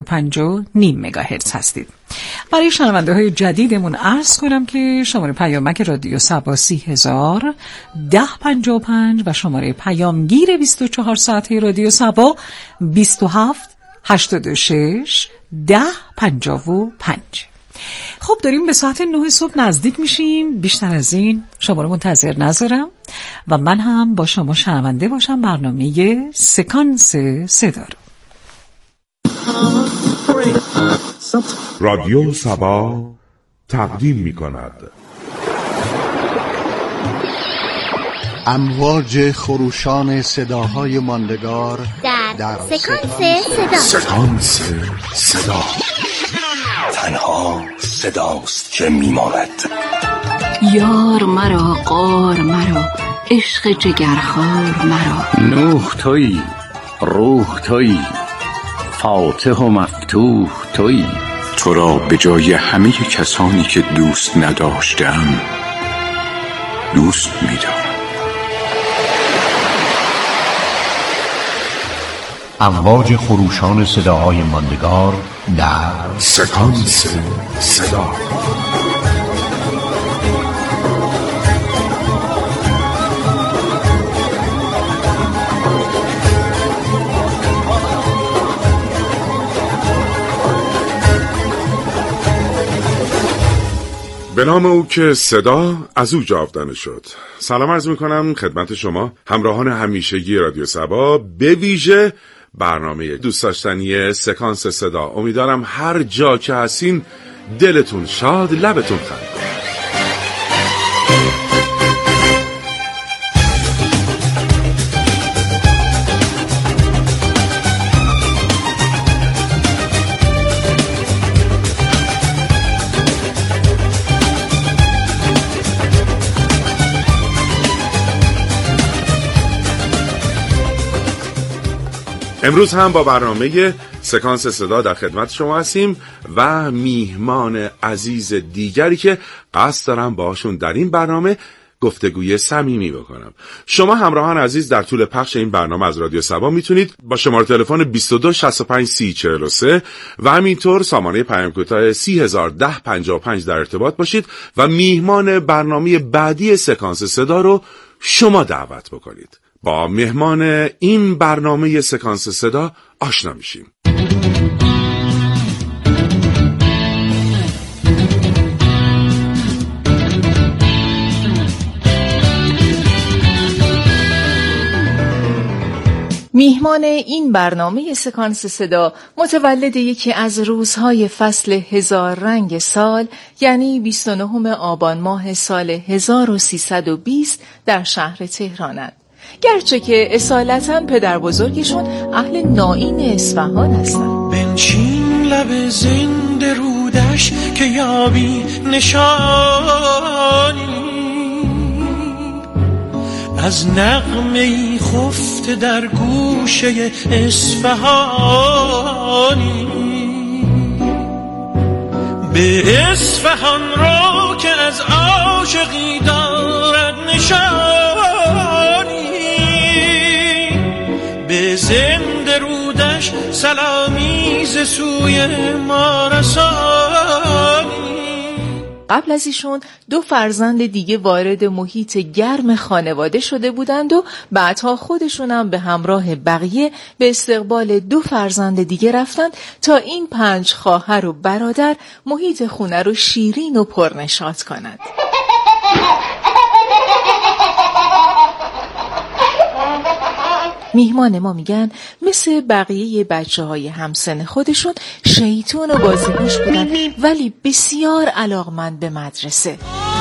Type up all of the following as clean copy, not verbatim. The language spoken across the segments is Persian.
نیم مگاهرتز هستید. برای شنونده های جدیدمون عرض کنم که شماره پیامک رادیو صبا 30,000 1055 و شماره پیامگیر 24 ساعته رادیو صبا 27 86 1055. خب داریم به ساعت 9 صبح نزدیک میشیم. بیشتر از این شما رو منتظر نذارم و من هم با شما شنونده باشم برنامه سکانس صدا رو. رادیو صبا تقدیم می‌کند امواج خروشان صداهای ماندگار در سکانس صدا. تنها صداست که میماند. یار مرا قار مرا عشق جگرخوار مرا، نوح تویی روح تویی فاتح و مفتوح تویی. تو را به جای همه کسانی که دوست نداشتم دوست می‌دارم. امواج خروشان صداهای ماندگار در سکانس صدا. به نام او که صدا از او جاودانه شد. سلام عرض میکنم خدمت شما همراهان همیشگی رادیو صبا، به ویژه برنامه دوست داشتنی سکانس صدا. امیدوارم هر جا که هستین دلتون شاد، لبتون خندان. امروز هم با برنامه سکانس صدا در خدمت شما هستیم و میهمان عزیز دیگری که قصد دارم باشون در این برنامه گفتگوی صمیمی بکنم. شما همراهان عزیز در طول پخش این برنامه از رادیو صبا میتونید با شماره تلفن 22 65 30 43 و همینطور سامانه پیام کوتاه 30,000 1055 در ارتباط باشید و میهمان برنامه بعدی سکانس صدا رو شما دعوت بکنید. با مهمان این برنامه سکانس صدا آشنا میشیم. میهمان این برنامه سکانس صدا متولد یکی از روزهای فصل هزار رنگ سال، یعنی 29 آبان ماه سال 1320 در شهر تهرانند. گرچه که اصالتاً پدر بزرگشون اهل نائین اصفهان هستن. بنشین لب زنده رودش که یابی نشانی از نغمه‌ای خفته در گوشه اصفهانی. به اصفهان را که از عاشقی دارد نشانی، به زنده رودش سلامی ز سوی ما رسانی. قبل از ایشون 2 فرزند دیگه وارد محیط گرم خانواده شده بودند و بعدها خودشون هم به همراه بقیه به استقبال 2 فرزند دیگه رفتند تا این 5 خواهر و برادر محیط خونه رو شیرین و پرنشاط کنند. میهمان ما میگن مثل بقیه بچه‌های همسن خودشون شیطون و بازیگوش بودن، ولی بسیار علاقمند به مدرسه.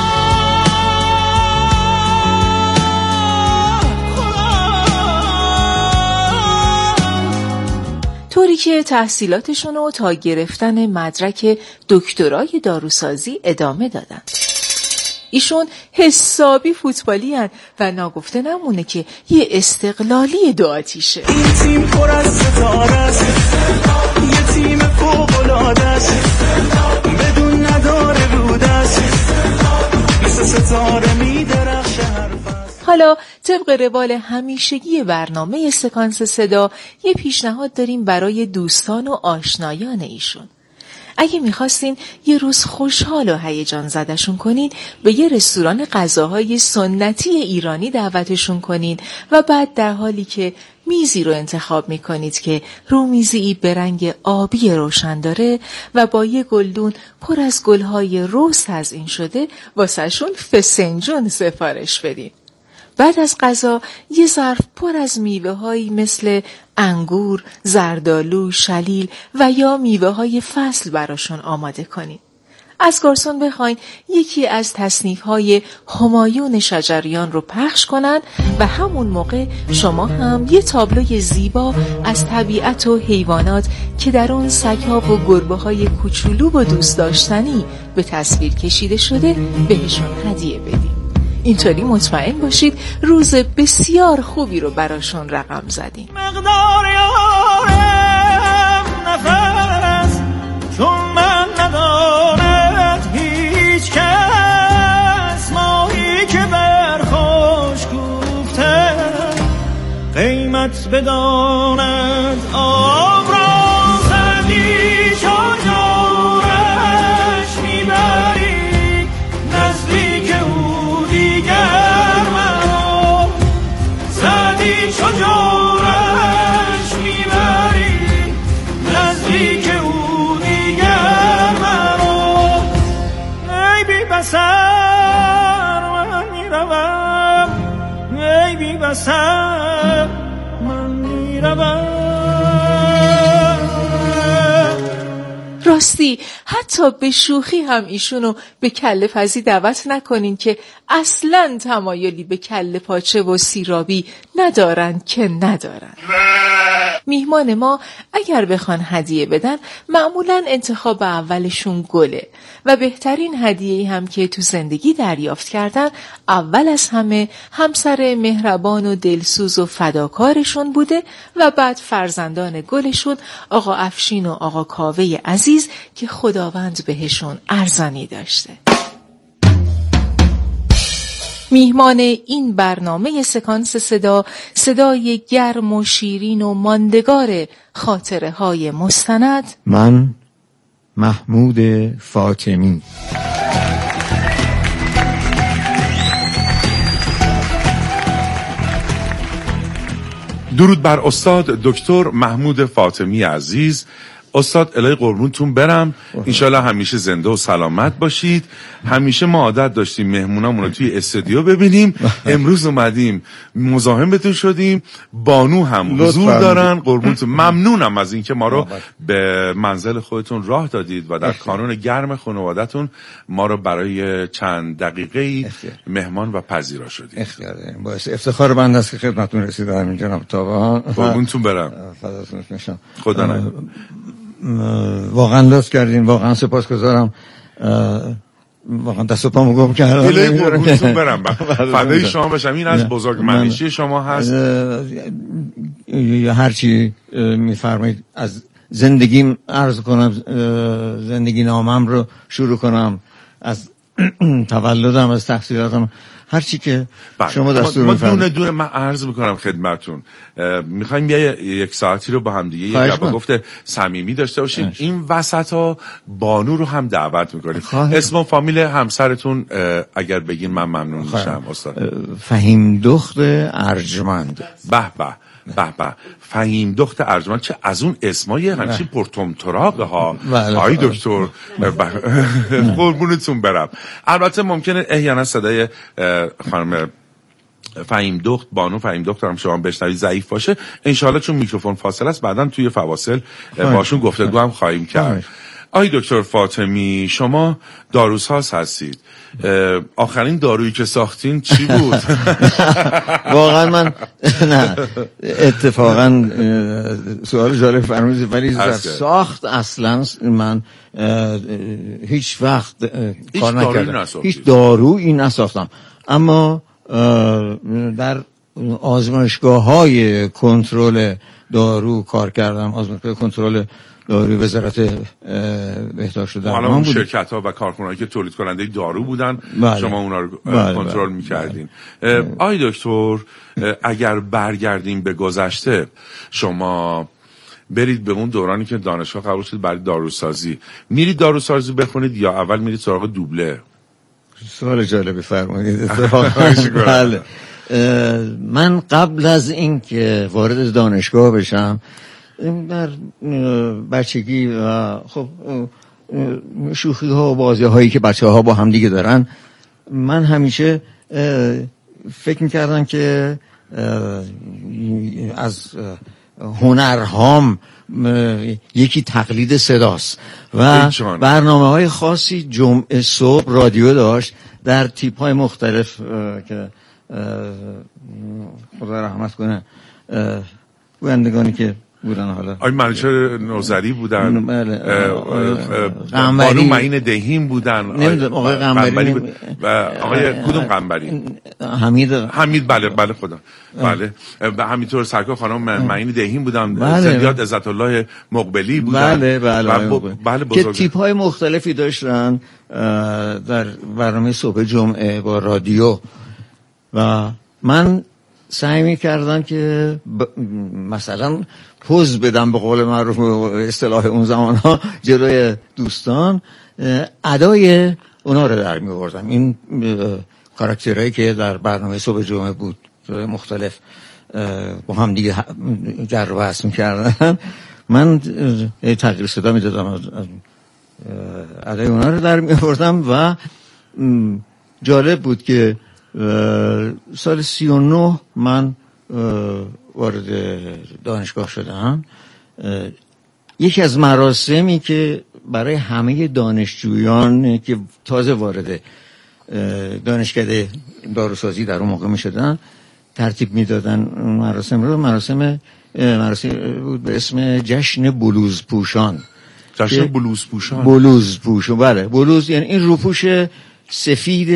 طوری که تحصیلاتشون رو تا گرفتن مدرک دکترای داروسازی ادامه دادن. ایشون حسابی فوتبالی هن و ناگفته نمونه که یه استقلالی 2 آتیشه. این تیم پر از ستاره است، یه تیم فوق‌العاده است، بدون نداره رود است، مثل ستاره می‌درخشه هر فصل. حالا طبق روال همیشگی برنامه سکانس صدا یه پیشنهاد داریم برای دوستان و آشنایان ایشون. اگه میخواستین یه روز خوشحال و هیجان زدشون کنین، به یه رستوران غذاهای سنتی ایرانی دعوتشون کنین و بعد در حالی که میزی رو انتخاب میکنید که رومیزی به رنگ آبی روشن داره و با یه گلدون پر از گلهای رز تزیین شده واسهشون فسنجون سفارش بدین. بعد از غذا یه ظرف پر از میوه‌هایی مثل انگور، زردآلو، شلیل و یا میوه‌های فصل براشون آماده کنین. از گارسون بخواین یکی از تصنیف‌های همایون شجریان رو پخش کنن و همون موقع شما هم یه تابلوی زیبا از طبیعت و حیوانات که در اون سگ‌ها و گربه‌های کوچولو و دوست داشتنی به تصویر کشیده شده بهشون هدیه بدین. اینطوری مطمئن باشید روز بسیار خوبی رو براشون رقم زدیم. مقدار یارم نفس چون من ندارد هیچ کس، ماهی که برخوش گفته قیمت بداند آب را زدی چجورش میبری نزدیک او دیگر مرا، زدی چجورش میبری نزدیک او دیگر مرا. ای بی بصر من میروم، ای بی بصر من میروم. راستی حتی به شوخی هم ایشونو به کله پزی دعوت نکنین که اصلاً تمایلی به کله پاچه و سیرابی ندارن که ندارن. میهمان ما اگر بخوان هدیه بدن معمولاً انتخاب اولشون گله و بهترین هدیه‌ای هم که تو زندگی دریافت کردن اول از همه همسر مهربان و دلسوز و فداکارشون بوده و بعد فرزندان گلشون آقا افشین و آقا کاوه عزیز که خداوند بهشون ارزانی داشته. میهمان این برنامه سکانس صدا، صدای گرم و شیرین و ماندگار خاطره های مستند، من محمود فاطمی. درود بر استاد دکتر محمود فاطمی عزیز. استاد الهی قربونتون برم، انشالله همیشه زنده و سلامت باشید. همیشه ما عادت داشتیم مهمونامون رو توی استودیو ببینیم، امروز اومدیم مزاحم بهتون شدیم. بانو هم حضور دارن، قربونتون. ممنونم از اینکه ما رو به منزل خودتون راه دادید و در کانون گرم خانوادتون ما رو برای چند دقیقه‌ای مهمان و پذیرا شدید. باعث افتخار بنده است که خدمتتون رسیدم اینجا. جناب تابان قربونتون برم. فداتون بشم. خدا نگهدار. واقعا لطف کردین، واقعا سپاسگزارم. واقعا دست و پامو گم کردم. الهی قربونتون برم. فدای شما بشم. این از بزرگمنشی شما هست. هر چی میفرمایید از زندگیم عرض کنم، زندگی نامم رو شروع کنم، از تولدم، از تحصیلاتم، هر چی که شما دستور میفرمایید. ما دونه من عرض میکنم خدمتتون. میخوایم یک ساعتی رو با هم دیگه یک لب گفته صمیمی داشته باشیم. این وسطا بانو رو هم دعوت میکنیم. اسم و فامیل همسرتون اگر بگین من ممنون میشم استاد. فهیم دخت ارجمند. به به به به، فهیم دخت ارجمند، چه از اون اسمای همچین پرتمطراقه ها. آی دکتر قربونتون برم. البته ممکنه احیانا صدای خانم فهیم دخت، بانو فهیم دخت هم شما بشنوید ضعیف باشه. انشالله چون میکروفون فاصل است بعداً توی فواصل باشون گفتگو هم خواهیم کرد. آی دکتر فاطمی، شما داروساز هستید. آخرین دارویی که ساختین چی بود؟ واقعا من نه، اتفاقا سوال جالب فرمودید، ولی در ساخت اصلا من هیچ وقت کار نکردم، هیچ دارویی نساختم. اما در آزمایشگاه‌های کنترل دارو کار کردم، آزمایشگاه کنترل داروی وزارت بهداشت و درمان اون بود. شرکت‌ها و کارخونه‌هایی که تولید کننده دارو بودن، بله. شما اونا رو بله. کنترل می‌کردین. آقای دکتر، اگر برگردیم به گذشته، شما برید به اون دورانی که دانشگاه قبول شد برای داروسازی، میرید داروسازی بخونید یا اول میرید سراغ دوبله؟ سوال جالبی فرمودید. بله. من قبل از این که وارد دانشگاه بشم، در بچگی و خب شوخی ها و بازی هایی که بچه ها با هم دیگه دارن، من همیشه فکر میکردم که از هنرهام یکی تقلید صداست و برنامه‌های خاصی جمعه صبح رادیو داشت در تیپ‌های مختلف که خدا رحمت کنه گویندگانی که بودن. حالا آقای منوچهر نوذری بودن، قنبری، بانو معین دهیم بودن، نمیدونم آقای قنبری و آقای کدوم قنبری؟ حمید بله خدا بله، و همینطور سرکار خانم معین دهیم بودن، زندیات عزت الله مقبلی بودن. بله که تیپ‌های مختلفی داشتن در برنامه صبح جمعه با رادیو و من سعی می‌کردم که مثلا پوز بدم به قول معروف اصطلاح اون زمان‌ها جلوی دوستان، ادای اونا رو در می‌آوردم. این کاراکترهایی که در برنامه صبح جمعه بود مختلف با هم دیگه جر و بحث می‌کردن، من تغییر صدا می‌دادم، ادای اونا رو در می‌آوردم و جالب بود که سال 39 من وارد دانشگاه شدم. یکی از مراسمی که برای همه دانشجویان که تازه وارد دانشکده داروسازی در اون موقع می شدن ترتیب می دادن، مراسم رو مراسم بود به اسم جشن بلوز پوشان. جشن بلوز پوشان؟ بلوز پوشان، بله. بلوز یعنی این روپوش سفید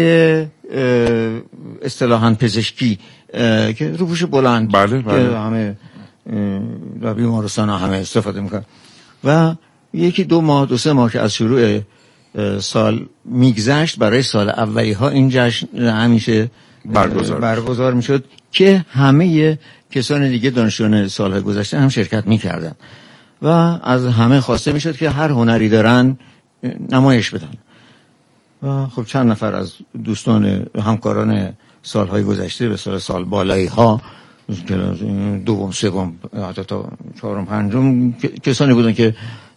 اصطلاحاً پزشکی که روپوش بلند، بله. که همه در بیمارستان همه استفاده میکنن و یکی دو سه ماه که از شروع سال میگذشت، برای سال اولی ها این جشن همیشه برگزار میشد که همه کسان دیگه دانشجویان سالهای گذشته هم شرکت میکردن و از همه خواسته میشد که هر هنری دارن نمایش بدن. و خب چند نفر از دوستان همکاران سالهای گذشته به سال بالایی ها، دوم سوم حتی تا چهارم پنجم کسانی بودن که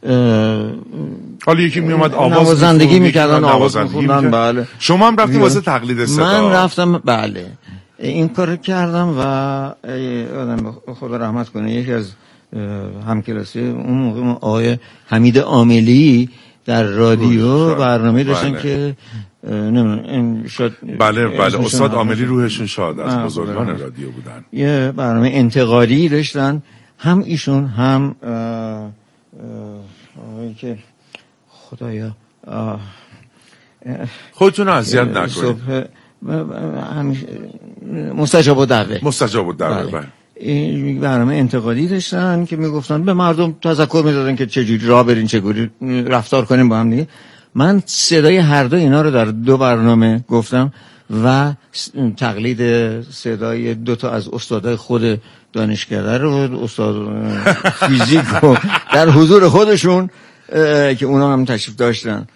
حالا یکی می اومد نوازندگی میکردن، آواز میخوندن. بله. شما هم رفتیم واسه تقلید صدا؟ من رفتم، بله، این کار کردم و آدم خدا رحمت کنه یکی از همکلاسی اون موقع آقای حمید عاملی در رادیو برنامه داشتن که نمیدونم شاید بله استاد عاملی روحشون شاد، از بزرگان رادیو بودن. یه برنامه انتقادی داشتن، هم ایشون هم که خدایا خودتون اذیت نکنید، مستجاب الدعوه بله. این برنامه انتقادی داشتن که میگفتن به مردم تذکر میدادن که چجوری راه برین، چجوری رفتار کنیم با هم دیگه. من صدای هر دو اینا رو در دو برنامه گفتم و تقلید صدای دو تا از استادای خود دانشکده رو، استاد فیزیک رو در حضور خودشون که اونا هم تشریف داشتن،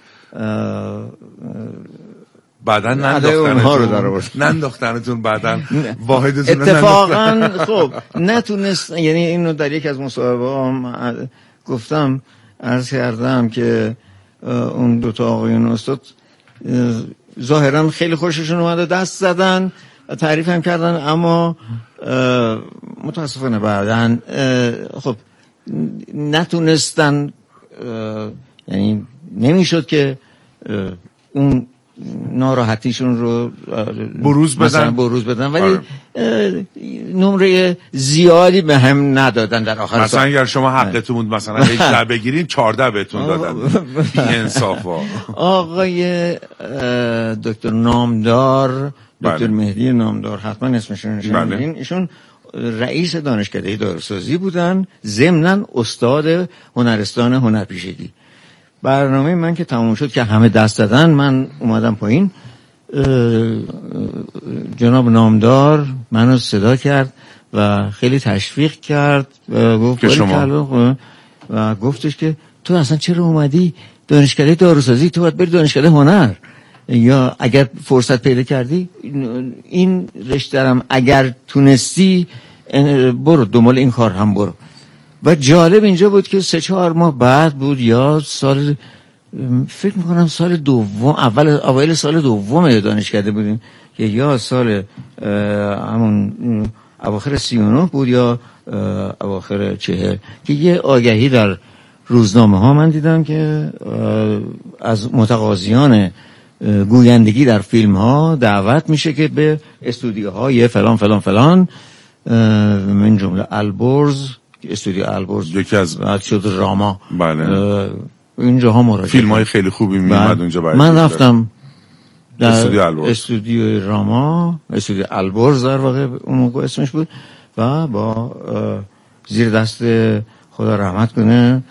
بعدن ننداختنتون بعدن واحدتون اتفاقا خب نتونست، یعنی اینو در یک از مصاحبه هم گفتم، عرض کردم که اون دوتا آقایون استاد ظاهرا خیلی خوششون اومده، دست زدن، تعریف هم کردن، اما متاسفانه بعدن خب نتونستن، یعنی نمیشد که اون ناراحتیشون رو بروز بدن ولی نمره زیادی به هم ندادن در آخر. مثلا اگر شما حقتون بود مثلا 18 بگیرین 14 بهتون دادن. بی انصافا. آقای دکتر نامدار، دکتر مهدی نامدار، حتما اسمشون شنیدین، ایشون رئیس دانشکده داروسازی بودن، ضمناً استاد هنرستان هنرپیشگی. برنامه من که تموم شد که همه دست دادن، من اومدم پایین، جناب نامدار منو صدا کرد و خیلی تشویق کرد و گفت و گفتش که تو اصلا چرا اومدی دانشکده داروسازی؟ تو باید بری دانشکده هنر، یا اگر فرصت پیدا کردی این رشته‌ام اگر تونستی برو دنبال این کار هم برو. و جالب اینجا بود که 3-4 ماه بعد بود، یا سال فکر میکنم سال دوم، اوایل سال دوم دانشکده بودیم که یا سال همون اواخر 39 بود یا اواخر 40 که یه آگهی در روزنامه ها من دیدم که از متقاضیان گویندگی در فیلم ها دعوت میشه که به استودیوهای فلان فلان فلان، من جمله البرز، استودیو البرز یکی از بعد شد راما، بله اینجاها مراجعه، فیلم های خیلی خوبی میومد اونجا. من رفتم در استودیو راما، استودیو البرز در واقع اون موقع اسمش بود، و با زیر دست خدا رحمت کنه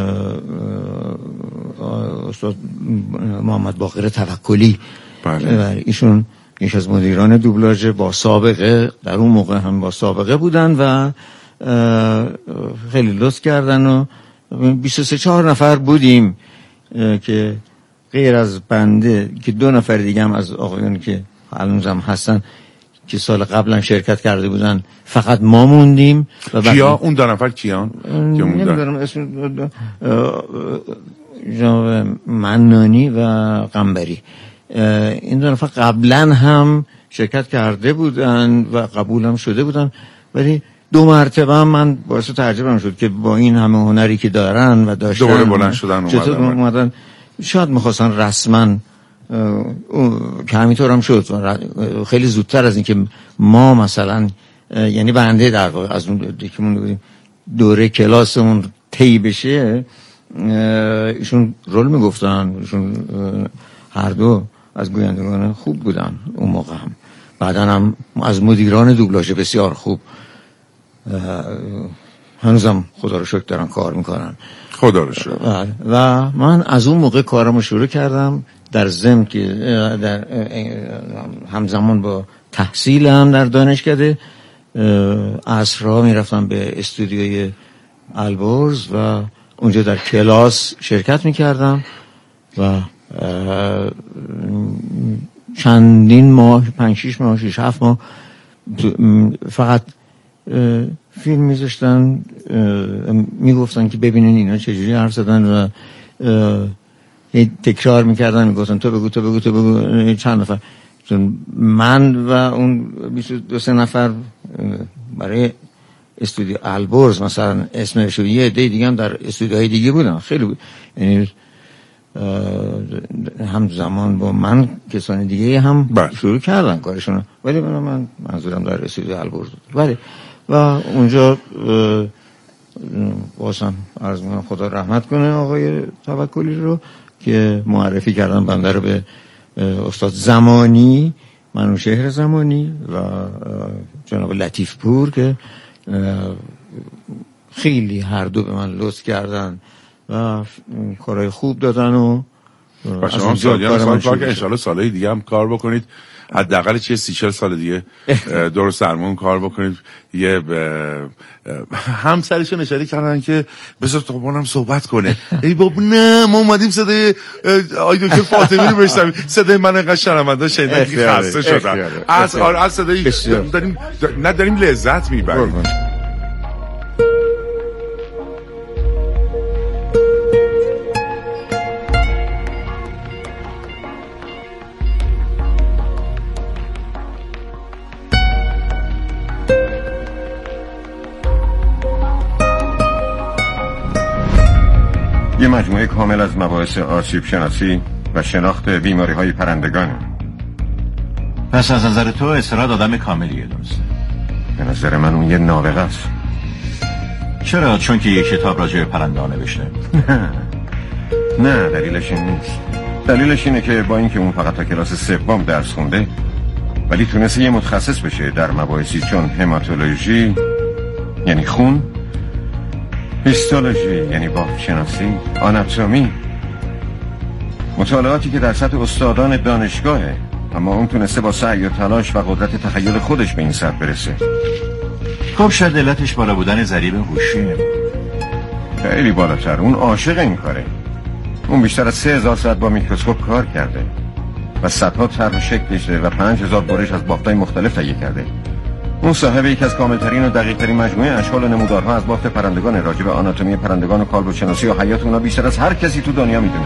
استاد محمد باقر توکلی، بله. ایشون یکی از مدیران دوبلاژ با سابقه، در اون موقع هم با سابقه بودن و خیلی لطف کردن و 23-4 نفر بودیم که غیر از بنده که 2 نفر دیگه هم از آقایان که هنوزم هستن که سال قبلا شرکت کرده بودن، فقط ما موندیم. و کیا اون 2 نفر کیان؟ نمیدونم اسم جناب منانی و قنبری، این 2 نفر قبلا هم شرکت کرده بودن و قبول هم شده بودن، ولی 2 مرتبه من باعث تعجبم شد که با این همه هنری که دارن و داشتن دوباره بلند شدن اومدن. شاید می‌خواستن رسما که همینطور هم شد، خیلی زودتر از این که ما مثلا، یعنی بنده در واقع از اون دیگه‌مون بودیم دوره کلاسمون طی بشه، ایشون رول میگفتن، ایشون هر دو از گویندگان خوب بودن اون موقع هم، بعدن هم از مدیران دوبلاژ بسیار خوب، هنوزم خدا رو شکر دارن کار میکنن، خدا رو شکر. و من از اون موقع کارمو شروع کردم، در ضمن که در همزمان با تحصیلم در دانشکده عصرها میرفتم به استودیوی البرز و اونجا در کلاس شرکت میکردم و چندین ماه، 5-6 ماه 6-7 ماه فقط فیلم میذاشتن، میگفتن که ببینین اینا چجوری حرف زدن و تکرار میکردن، میگفتن تو بگو تو بگو تو بگو. چند نفر، من و اون 22-23 نفر برای استودیو البرز مثلا اسمش، یه عده دیگه هم در استودیوهای دیگه بودن، خیلی بود، یعنی هم زمان با من کسانی دیگه هم شروع کردن کارشون، ولی من منظورم در استودیو البرز بود. ولی و اونجا واسم عرض میکنم خدا رحمت کنه آقای توکلی رو که معرفی کردن بنده رو به استاد زمانی، منوشهر زمانی و جناب لطیف پور که خیلی هر دو به من لطف کردن و کارهای خوب دادن و شما سالیان سال کار که انشالله سالهای دیگه هم کار بکنید، حداقل 30-40 سال دیگه درست درمون کار بکنید. یه همسرشون اشاره کردن که بذار تو با هم صحبت کنه. ای بابا نه، ما اومدیم صدای آی دکتر فاطمی رو بشنویم، صدای من انقدر شرمنده شنیدن که خسته شدم از صدای داریم لذت میبریم. یه مجموعه کامل از مباحث آسیب شناسی و شناخت بیماری‌های پرندگان. پس از نظر تو اسراد آدم کاملیه، درسته؟ به نظر من اون یه نابغه است. چرا؟ چون که یه کتاب راجع به پرنده ها نوشته؟ نه، دلیلش این نیست. دلیلش اینه که با اینکه اون فقط تا کلاس 3 درس خونده، ولی تونسته یه متخصص بشه در مباحثی چون هماتولوژی یعنی خون، هیستولوژی یعنی باغشناسی، آناتومی، مطالعاتی که در سطح استادان دانشگاهه، اما اون تونسته با سعی و تلاش و قدرت تخیل خودش به این سطح برسه. خب شاید علتش بالا بودن ضریب هوشیه. خیلی بالاتر. اون عاشق این کاره. اون بیشتر از 3000 ساعت با میکروسکوپ کار کرده و صدها طرح و شکل کشیده و 5000 برش از بافت‌های مختلف تهیه کرده. اون صاحب یک از کاملترین و دقیق‌ترین مجموعه اشکال و نمودارها از بافت پرندگان، راجع به آناتومی پرندگان و کالبدشناسی و حیات اونا بیشتر از هر کسی تو دنیا میدونه.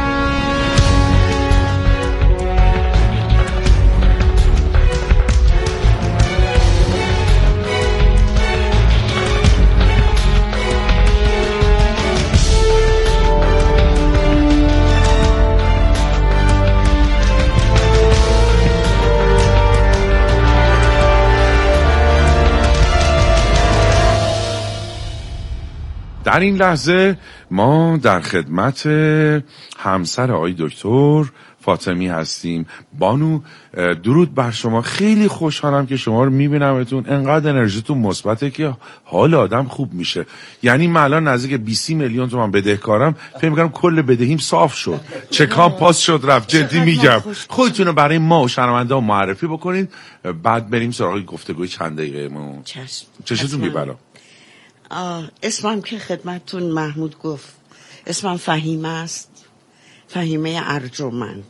در این لحظه ما در خدمت همسر آقای دکتر فاطمی هستیم. بانو درود بر شما. خیلی خوشحالم که شما رو میبینمتون. انقدر انرژیتون مثبته که حال آدم خوب میشه. یعنی من الان نزدیک 20 میلیون تومان بدهکارم. فکر می‌کنم کل بدهیم صاف شد. چکام پاس شد رفت. جدی میگم. خودتون رو برای ما و شنونده ها معرفی بکنید، بعد بریم سراغ گفتگوی چند دقیقه‌مون. چشتون میبرم. اسمم که خدمتتون محمود گفت، اسمم فهیمه است، فهیمه ارجمند،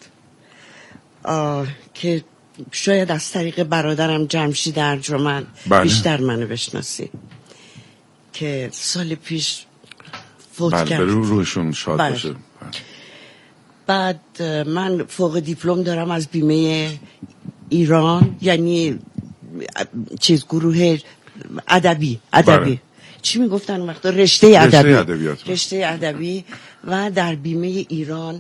که شاید از طریق برادرم جمشید ارجمند بیشتر منو بشناسی که سال پیش فوت کرد. روشون شاد باشه. بعد من فوق دیپلم دارم از بیمه ایران، یعنی گروه ادبی چی میگفتن اون وقتا؟ رشته ادبی و در بیمه ایران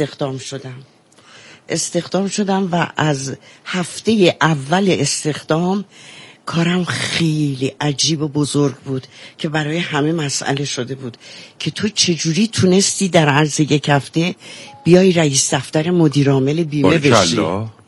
استخدام شدم و از هفته اول استخدام کارم خیلی عجیب و بزرگ بود که برای همه مسئله شده بود که تو چجوری تونستی در عرض یک هفته بیای رئیس دفتر مدیرعامل بیمه بشی.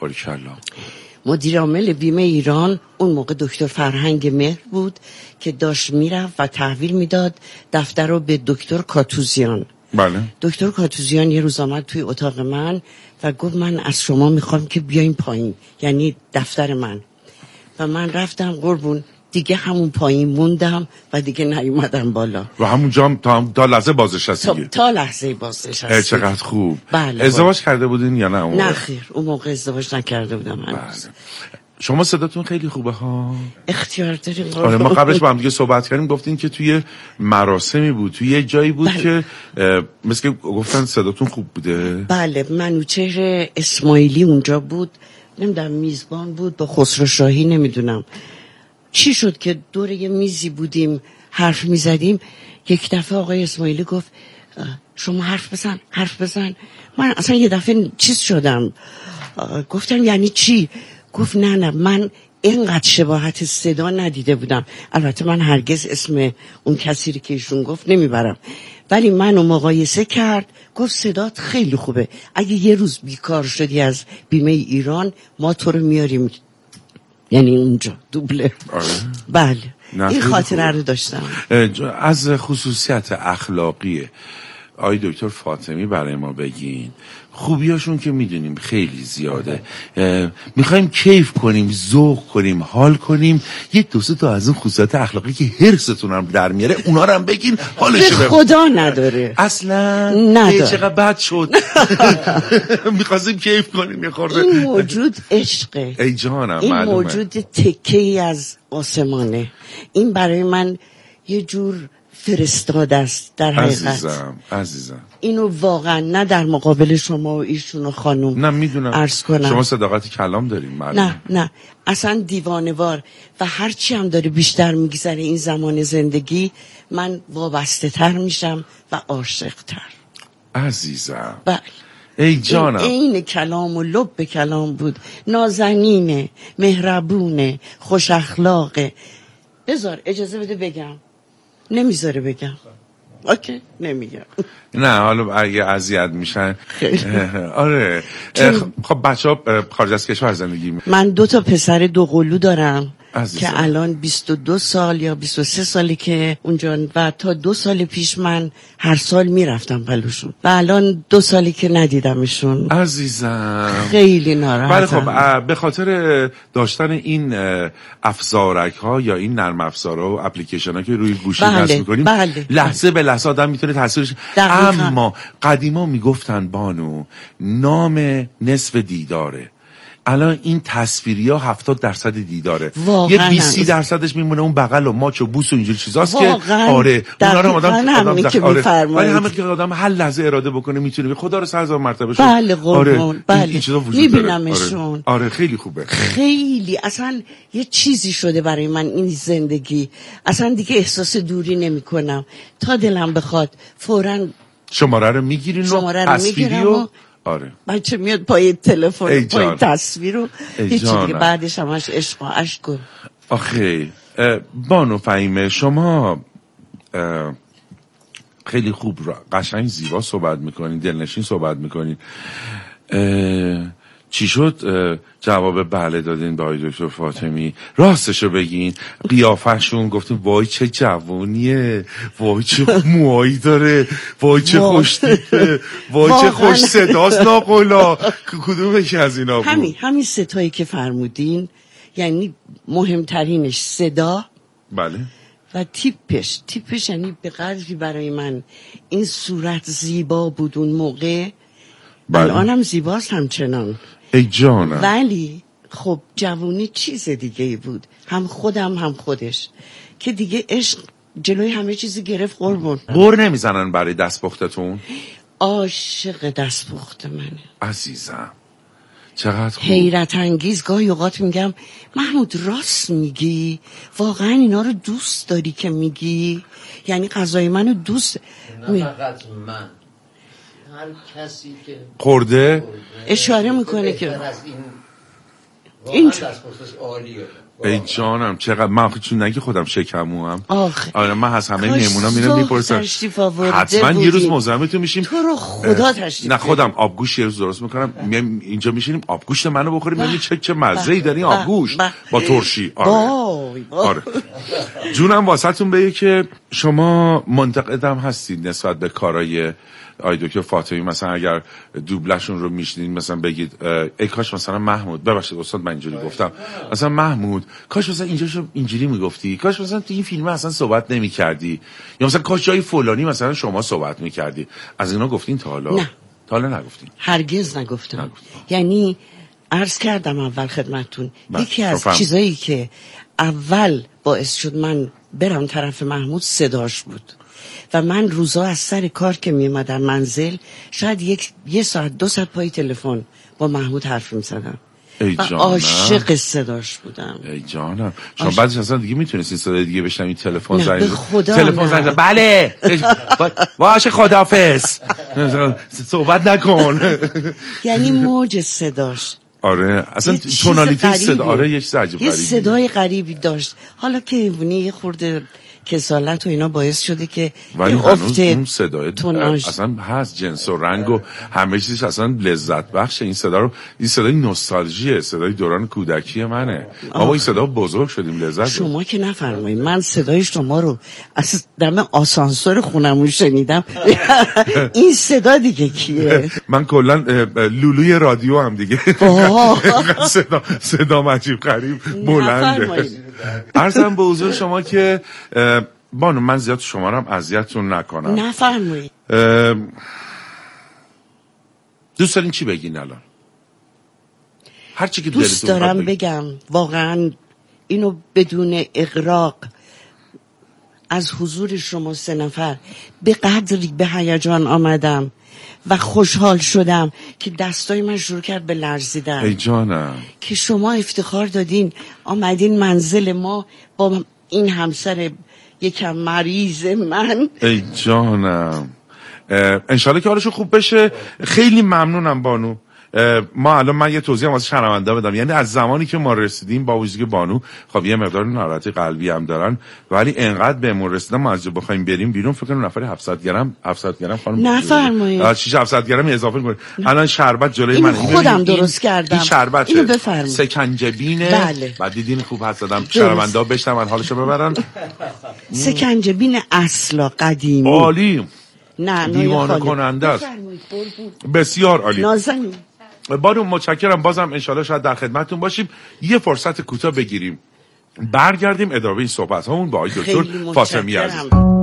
مدیرعامل بیمه ایران اون موقع دکتر فرهنگ مهر بود که داشت میرفت و تحویل میداد دفتر رو به دکتر کاتوزیان. بله. دکتر کاتوزیان یه روز آمد توی اتاق من و گفت من از شما میخوام که بیاین پایین، یعنی دفتر من. و من رفتم قربون، دیگه همون پایین موندم و دیگه نیومدم بالا. و همونجا تا لحظه بازنشستگی؟ تا لحظه بازنشستگی. چقدر خوب. بله. ازدواج کرده بودین یا نه؟ نه خیر، اون موقع ازدواج نکرده بودم. بله. شما صداتون خیلی خوبه ها. اختیار داریم. آره، ما قبلش با هم دیگه صحبت کردیم، گفتین که توی مراسمی بود، توی یه جایی بود. بله. که مثل که گفتن صداتون خوب بوده. بله، منوچهر اسماعیلی اونجا بود، نمیدونم میزبان بود با خسرو شاهی، نمیدونم چی شد که دور یه میزی بودیم حرف میزدیم. یک دفعه آقای اسماعیلی گفت شما حرف بزن. من اصلا یه دفعه چیز شدم، گفتم یعنی چی؟ گفت نه من اینقدر شباهت صدا ندیده بودم. البته من هرگز اسم اون کسی که ایشون گفت نمیبرم، ولی منو مقایسه کرد، گفت صدات خیلی خوبه، اگه یه روز بیکار شدی از بیمه ایران ما تو رو میاریم، یعنی اونجا دوبله. بله، این خاطره رو داشتم. از خصوصیت اخلاقی آقای دکتر فاطمی برای ما بگین. خوبیاشون که میدونیم خیلی زیاده، میخوایم کیف کنیم، ذوق کنیم، حال کنیم. یه دو سه تا از اون خصوصیات اخلاقی که هرستون هم در میاره اونا رو هم بگین، حالش به خدا نداره اصلا. نداره. چقدر بد شد. میخواستیم کیف کنیم یه خورده. این موجود عشقه. ای جانم، این معلومه. موجود تکه‌ای از آسمانه. این برای من یه جور فرستاده است در حقیقت. عزیزم اینو واقعا نه در مقابل شما و ایشون و خانم نه میدونم عرض کنم. شما صداقت کلام دارین معلومه. نه اصلا دیوانه‌وار. و هرچی هم داره بیشتر میگذره این زمان زندگی، من وابسته تر میشم و عاشق تر. عزیزم. بله. ای جانم. این کلام و لب کلام بود. نازنینه، مهربونه، خوش اخلاقه. بذار اجازه بده بگم. نمیذاره بگم. اوکی نمیگم. نه حالا اگه اذیت میشن آره. خب بچه‌ها خارج از کشور زندگی من 2 پسر 2 قلو دارم عزیزم. که الان 22 سال یا 23 سالی که اونجا و تا 2 سال پیش من هر سال میرفتم پلوشون و الان 2 سالی که ندیدمشون. عزیزم خیلی ناراحتم. بله خب به خاطر داشتن این افزارک ها یا این نرم افزارها و اپلیکیشن ها که روی گوشی نصب می‌کنیم لحظه به لحظه آدم میتونه تصویرش. اما قدیما میگفتن بانو نام نصف دیداره، الان این تصویری ها 70% دیداره، یه 20% میمونه اون بغل و ماچ و بوس و اینجور چیزاست که آره اونا رو ولی همه که آدم هر لحظه اراده بکنه میتونه خدا رو 100,000 مرتبه شد. بله قربون این چیزا وجود داره. میبینمشون. آره خیلی خوبه، خیلی اصلا یه چیزی شده برای من این زندگی، اصلا دیگه احساس دوری نمیکنم. تا دلم بخواد فوراً شماره رو میگیرین و تصویری و آره بچه میاد پای تلفن پای تصویر و هیچی دیگه بعدش همش عشق و عشق. آخه بانو فهیمه شما خیلی خوب قشنگ زیبا صحبت میکنین، دلنشین صحبت میکنین. چی شد جواب بله دادین به آقای دکتر فاطمی؟ راستشو بگین قیافشون گفتیم وای چه جوونیه، وای چه موهایی داره، وای چه خوش تیپه، وای چه خوش صداست. ناقلا کدوم یکی از اینا بود؟ همین ستایی که فرمودین، یعنی مهمترینش صدا بله و تیپش یعنی به قدری برای من این صورت زیبا بود اون موقع. الانم زیباست همچنان ای جانم. ولی خب جوونی چیز دیگه ای بود، هم خودم هم خودش که دیگه عشق جلوی همه چیزی گرفت. قربون غر نمیزنن برای دستپختتون؟ عاشق دستپخت منه عزیزم، چقدر خوب. حیرت انگیز گاهی اوقات میگم محمود راست میگی؟ واقعا اینا رو دوست داری که میگی؟ یعنی غذای منو دوست نه فقط من، هر کسی که خورده اشاره میکنه که این دستپختش عالیه. ای جانم چقدر من چون نگی خودم شکموام. آره من از همه میمونا میرم میپرسم حتما یه روز مزاحمتون میشیم. تو رو خدا تشریف. نه خودم آبگوشت یه روز درست میکنم، میام اینجا میشینیم آبگوشت منو بخوریم، ببین چه مزه‌ای داری آبگوشت با ترشی. آره جونم واسهتون بگه که شما منتقدم هستید نسبت به کارهای آقای دکتر فاطمی. مثلا اگر دوبلشون رو میشنید مثلا بگید ای کاش مثلا محمود، ببخشید استاد من اینجوری گفتم، مثلا محمود کاش مثلا اینجاشو اینجوری میگفتی، کاش مثلا تو این فیلم اصلا صحبت نمیکردی، یا مثلا کاش جای فلانی مثلا شما صحبت میکردی. از اینا گفتین تا حالا؟ نه تا حالا نگفتین؟ هرگز نگفتم. یعنی عرض کردم اول خدمتتون یکی از چیزایی که اول باعث شد من برم طرف محمود صداش بود و من روزا از سر کار که میمدم منزل شاید یه ساعت 2 ساعت پای تلفن با محمود حرف میزدم و عاشق صداش بودم. ای جانم شما بعدش اصلا دیگه میتونستین صدای دیگه بشنوین؟ تلفن زنگ تلفن زنگ بله باشه خداحافظ صحبت نکن. یعنی موج صداش آره اصلا تونالیتی صدا آره یه چیز عجیب غریبی، یه صدای غریبی داشت. حالا که یه خورده کسالت و اینا باعث شده که ولی هنوز اون صدای اصلا هست، جنس و رنگ و همه چیزش اصلا لذت بخشه. این صدای نوستالژیه، صدای دوران کودکی منه. ما با این صدا بزرگ شدیم، لذت شما که نفرمایید من صدای شما رو از دم آسانسور خونمون شنیدم. این صدا دیگه کیه؟ من کلا لولوی رادیو هم دیگه. صدا عجیب غریب بلنده. عرضم به حضور شما که بانو من زیاد شما رو هم اذیتتون نکنم. نفرمایید. دوست دارین چی بگین الان؟ هر چی که دوست دارم بگم واقعا اینو بدون اغراق از حضور شما 3 نفر به قدری به هیجان آمدم و خوشحال شدم که دستای من شروع کرد به لرزیدن. ای جانم که شما افتخار دادین آمدین منزل ما با این همسر یکم مریض من. ای جانم انشالله که حالشون خوب بشه. خیلی ممنونم بانو، ما الان من یه توضیح واسه شنونده بدم، یعنی از زمانی که ما رسیدیم با وجودی که بانو خب یه مقدار ناراحتی قلبی هم دارن، ولی انقدر بهمون رسیدن ما از جا بخوایم بریم بیرون فکر کنم نفر 700 گرم خانم نفرمایید 700 گرم اضافه کنید. الان شربت جلوی من خودم درست کردم. این شربت اینو بفرمایید. سکنجبینه. بله. بعد دیدین خوب حد زدم شنونده ها بشنون حالشو ببرن. سکنجبین اصلا قدیمی عالی. نه دیوانه کننده است. بسیار عالی. نازنین بانو متشکرم. بازم انشالله شاید در خدمتتون باشیم. یه فرصت کوتاه بگیریم برگردیم ادامه این صحبت همون با آقای دکتر فاطمی عزیز.